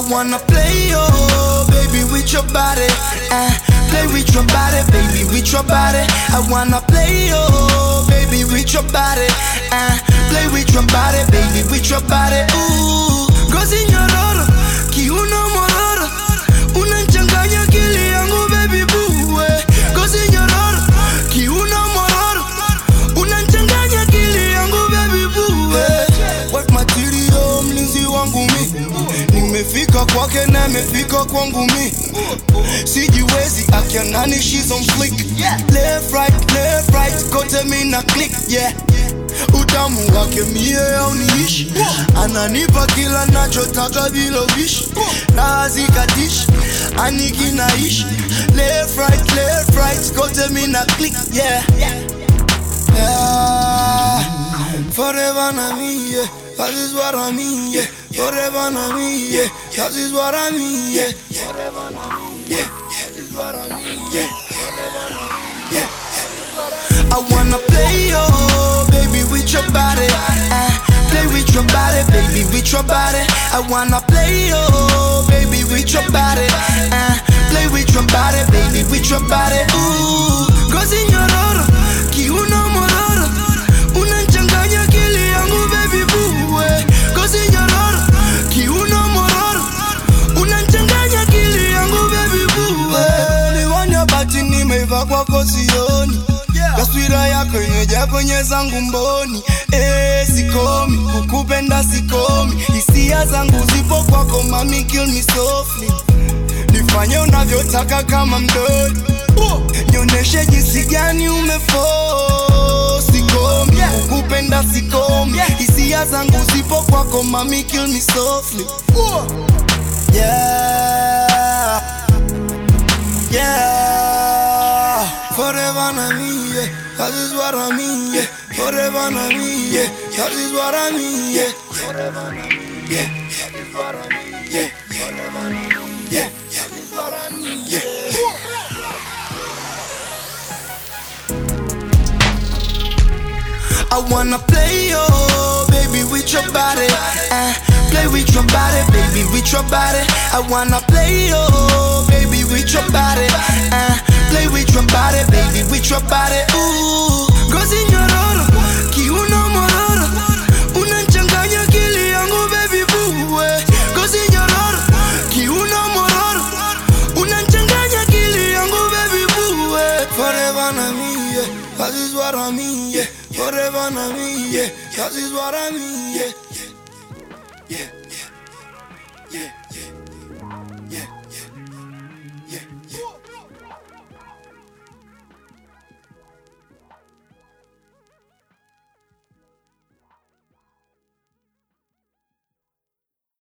wanna play, oh, baby, with your body. Play with your body, baby, with your body. I wanna play, oh, baby, with your body. Play with your body, baby, with your body. Ooh, gozi nyororo, kiuno mororo, unanchanganya akili yangu baby boo. Gozi nyororo, kiuno mororo, unanchanganya akili yangu baby boo. What material, mlinzi wangu mi, nimefika kwake na amefika kwangu mi. Sijiwezi akianani, she's on flick. Left right, kote mi na click, yeah. Utamu wake mie hauniishi, ananipa kila nachotaka bila ubishi. Raha zikatishi, aniki naishi. Left right, kote mi na click, yeah. Forever na me, yeah. That is what I mean, yeah. Forever na me, yeah. That is what I mean, yeah. Forever na me, yeah. That is what I mean, yeah. Forever na me, yeah. I wanna play, oh, baby, with your body. Play with your body, baby, with your body. I wanna play, oh, baby, with your body. Play with your body, baby, with your body. Ooh, gozi nyororo, kiuno mororo, unanchanganya akili yangu baby boo. Gozi nyororo, kiuno mororo, unanchanganya akili yangu baby boo. Niwanya bati nimeiva kwako sioni, taswira yako imejaa kwenye zangu mboni. Sikomi, kukupenda sikomi, hisia zangu zipo kwako mami, kill me softly. Nifanye unavyotaka kama mdoli, nioneshe jinsi gani umefall. Sikomi, kukupenda sikomi, hisia zangu zipo kwako mami, kill me softly. Yeah, yeah. Forever na me, yeah. That is what I mean, yeah. Forever na me, yeah. That is what I mean, yeah. Forever na me, yeah. That is what I mean, yeah. Forever na me, yeah. That is what I mean, yeah. I wanna play, oh, baby, with your body. Play with your body, baby, with your body. I wanna play, oh, baby, with your body. Play with your body, baby, with your body. Ooh, gozi nyororo, kiuno mororo, unanchanganya akili yangu baby boo. Gozi nyororo, kiuno mororo, unanchanganya akili yangu baby boo. Forever na me, yeah. That is what I mean, yeah. Forever na me, yeah. That is what I mean, yeah. Yeah.